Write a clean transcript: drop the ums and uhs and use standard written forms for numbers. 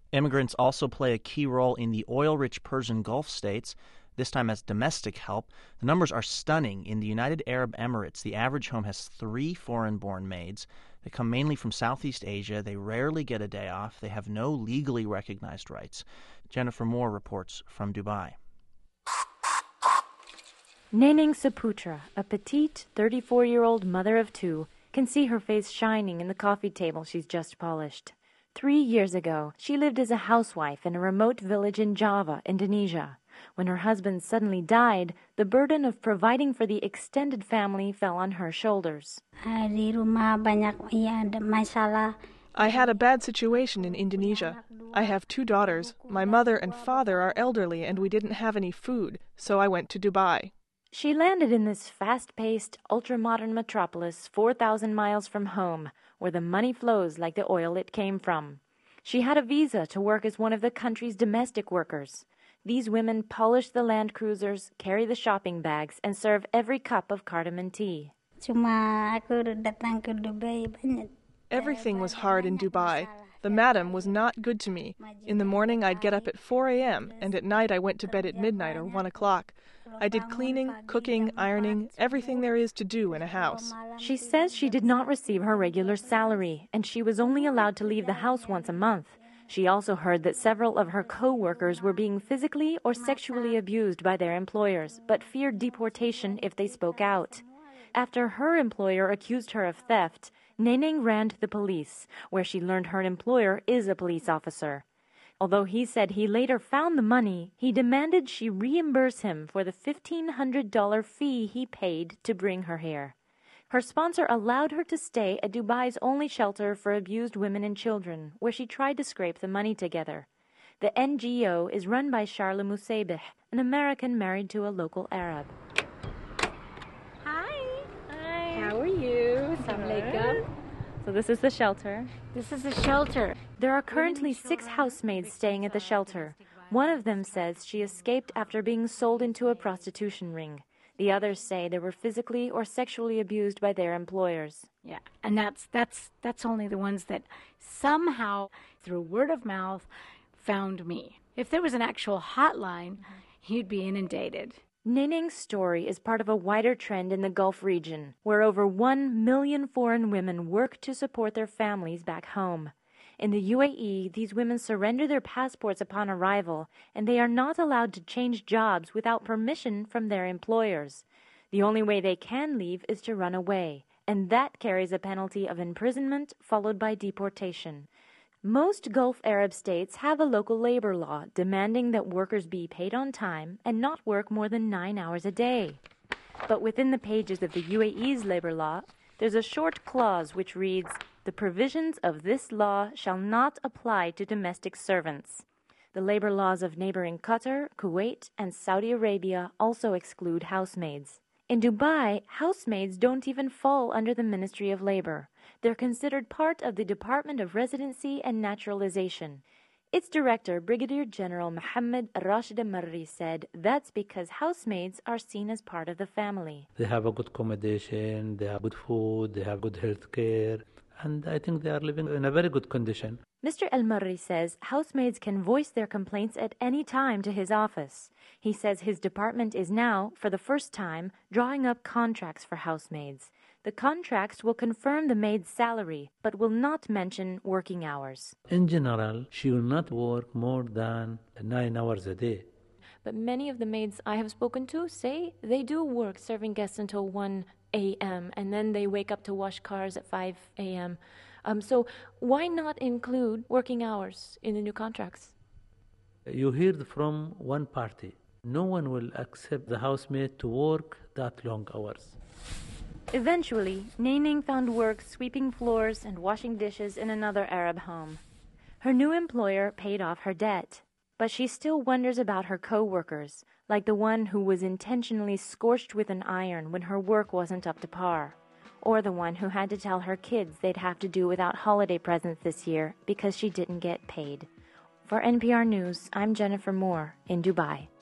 Immigrants also play a key role in the oil-rich Persian Gulf states, this time as domestic help. The numbers are stunning. In the United Arab Emirates, the average home has 3 foreign-born maids. They come mainly from Southeast Asia. They rarely get a day off. They have no legally recognized rights. Jennifer Moore reports from Dubai. Neneng Saputra, a petite 34-year-old mother of 2, can see her face shining in the coffee table she's just polished. 3 years ago, she lived as a housewife in a remote village in Java, Indonesia. When her husband suddenly died, the burden of providing for the extended family fell on her shoulders. I had a bad situation in Indonesia. I have 2 daughters. My mother and father are elderly and we didn't have any food, so I went to Dubai. She landed in this fast-paced, ultra-modern metropolis 4,000 miles from home, where the money flows like the oil it came from. She had a visa to work as one of the country's domestic workers. These women polish the Land Cruisers, carry the shopping bags, and serve every cup of cardamom tea. Everything was hard in Dubai. The madam was not good to me. In the morning I'd get up at 4 a.m. and at night I went to bed at midnight or 1 o'clock. I did cleaning, cooking, ironing, everything there is to do in a house. She says she did not receive her regular salary, and she was only allowed to leave the house once a month. She also heard that several of her co-workers were being physically or sexually abused by their employers, but feared deportation if they spoke out. After her employer accused her of theft, Neneng ran to the police, where she learned her employer is a police officer. Although he said he later found the money, he demanded she reimburse him for the $1,500 fee he paid to bring her here. Her sponsor allowed her to stay at Dubai's only shelter for abused women and children, where she tried to scrape the money together. The NGO is run by Sharla Musabih, an American married to a local Arab. Hi. How are you? Assalamualaikum. So this is the shelter. This is a shelter. There are currently 6 housemaids staying at the shelter. One of them says she escaped after being sold into a prostitution ring. The others say they were physically or sexually abused by their employers. Yeah, and that's only the ones that somehow, through word of mouth, found me. If there was an actual hotline, you'd be inundated. Neneng's story is part of a wider trend in the Gulf region, where over 1 million foreign women work to support their families back home. In the UAE, these women surrender their passports upon arrival, and they are not allowed to change jobs without permission from their employers. The only way they can leave is to run away, and that carries a penalty of imprisonment followed by deportation. Most Gulf Arab states have a local labor law demanding that workers be paid on time and not work more than 9 hours a day. But within the pages of the UAE's labor law, there's a short clause which reads, "The provisions of this law shall not apply to domestic servants." The labor laws of neighboring Qatar, Kuwait, and Saudi Arabia also exclude housemaids. In Dubai, housemaids don't even fall under the Ministry of Labor. They're considered part of the Department of Residency and Naturalization. Its director, Brigadier General Mohammed Rashid Marri, said that's because housemaids are seen as part of the family. They have a good accommodation, they have good food, they have good health care, and I think they are living in a very good condition. Mr. El Marri says housemaids can voice their complaints at any time to his office. He says his department is now, for the first time, drawing up contracts for housemaids. The contracts will confirm the maid's salary, but will not mention working hours. In general, she will not work more than 9 hours a day. But many of the maids I have spoken to say they do work serving guests until 1 a.m. and then they wake up to wash cars at 5 a.m. So why not include working hours in the new contracts? You heard from one party. No one will accept the housemaid to work that long hours. Eventually, Neneng found work sweeping floors and washing dishes in another Arab home. Her new employer paid off her debt, but she still wonders about her co-workers, like the one who was intentionally scorched with an iron when her work wasn't up to par, or the one who had to tell her kids they'd have to do without holiday presents this year because she didn't get paid. For NPR News, I'm Jennifer Moore in Dubai.